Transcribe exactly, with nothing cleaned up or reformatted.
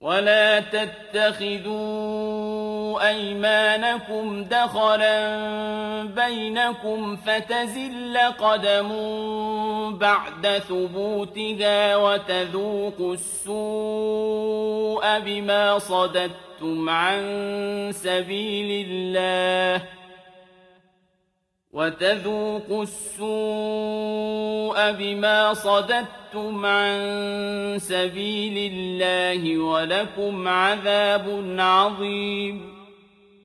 ولا تتخذوا أيمانكم دخلا بينكم فتزل قدم بعد ثبوتها وتذوقوا السوء بما صددتم عن سبيل الله وتذوقوا السوء بما صددتم عن سبيل الله ولكم عذاب عظيم